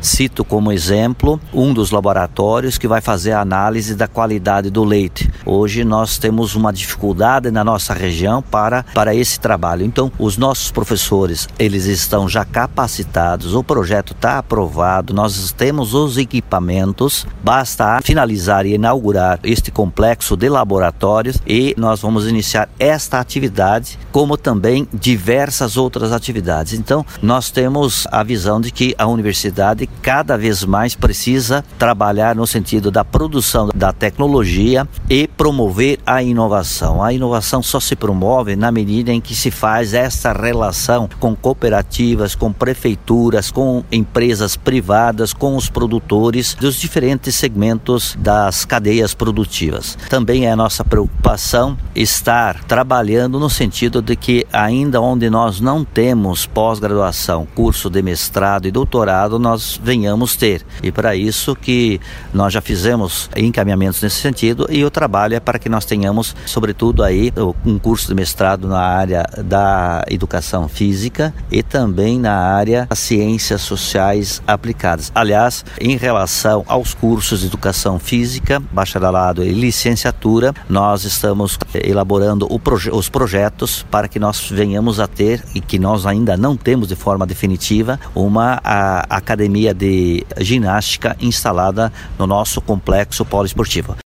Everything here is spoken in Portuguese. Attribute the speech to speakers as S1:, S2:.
S1: Cito como exemplo um dos laboratórios que vai fazer a análise da qualidade do leite. Hoje nós temos uma dificuldade na nossa região para esse trabalho. Então, os nossos professores, eles estão já capacitados, o projeto está aprovado, nós temos os equipamentos, basta finalizar e inaugurar este complexo de laboratórios e nós vamos iniciar esta atividade, como também diversas outras atividades. Então, nós temos a visão de que a universidade cada vez mais precisa trabalhar no sentido da produção da tecnologia e promover a inovação. A inovação só se promove na medida em que se faz essa relação com cooperativas, com prefeituras, com empresas privadas, com os produtores dos diferentes segmentos das cadeias produtivas. Também é a nossa preocupação estar trabalhando no sentido de que ainda onde nós não temos pós-graduação, curso de mestrado e doutorado, nós venhamos ter. E para isso que nós já fizemos encaminhamentos nesse sentido e o trabalho é para que nós tenhamos, sobretudo aí, um curso de mestrado na área da educação física e também na área das ciências sociais aplicadas. Aliás, em relação aos cursos de educação física, bacharelado e licenciatura, nós estamos elaborando os projetos para que nós venhamos a ter, e que nós ainda não temos de forma definitiva, uma academia de ginástica instalada no nosso complexo poliesportivo.